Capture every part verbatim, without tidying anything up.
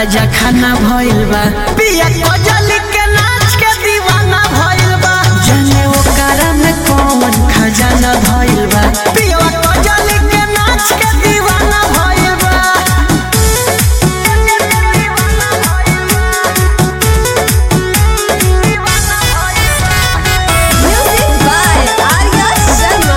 ताजा खाना भइल बा पिया कजली के नाच के दीवाना भइल बा जाने ओकरा में कौन खजाना भइल बा पिया कजली के नाच के दीवाना भइल बा Music by Arya Sharma.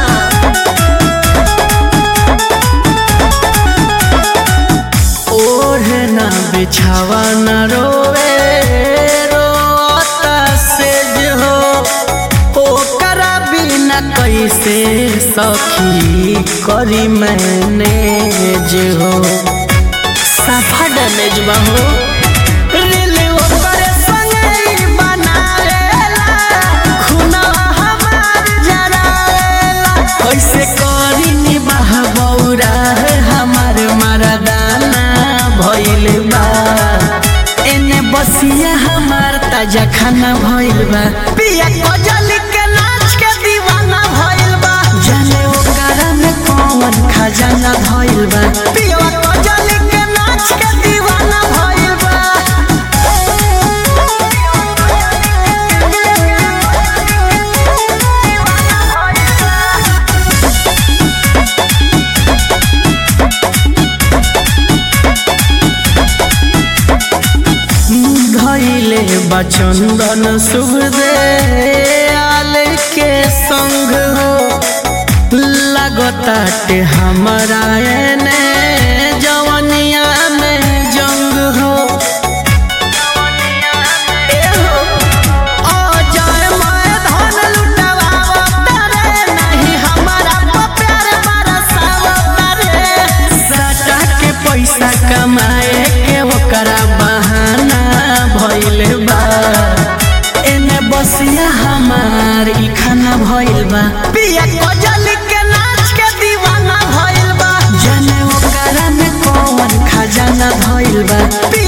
ओढ़े ना बिछावा ना रोवे रोता से जो ओकरा बिना कैसे सखी करी मैनेज हो साफा डैमेज बा हो रील ओकरे संगे ही बनावेला खुनवा हमार जरावेला कैसे करी निबाह बौरा है हमार मरदाना भइल बा एने बसिया हमार ताजा खाना भइल बा पिया कजली के नाच के दीवाना भइल बा जाने ओकरा में कौन खजाना भइल बा पिया कजली के नाच के दीवाना भइल बा धैले बचंदन शुभ दे आल के संग हो लगताटे हमारा एने जवनिया में जंग हो ए हो अजय मैं धन लुटवावता रे नहीं हमारा प्यार बरसावता रे सटा के पैसा कमाए के ओकरा बहाना भइल बा एने बसिया हमार ई खाना भइल बा पिया कजली के नाच के दीवाना भइल बा जाने ओकरा में कौन खजाना भइल बा।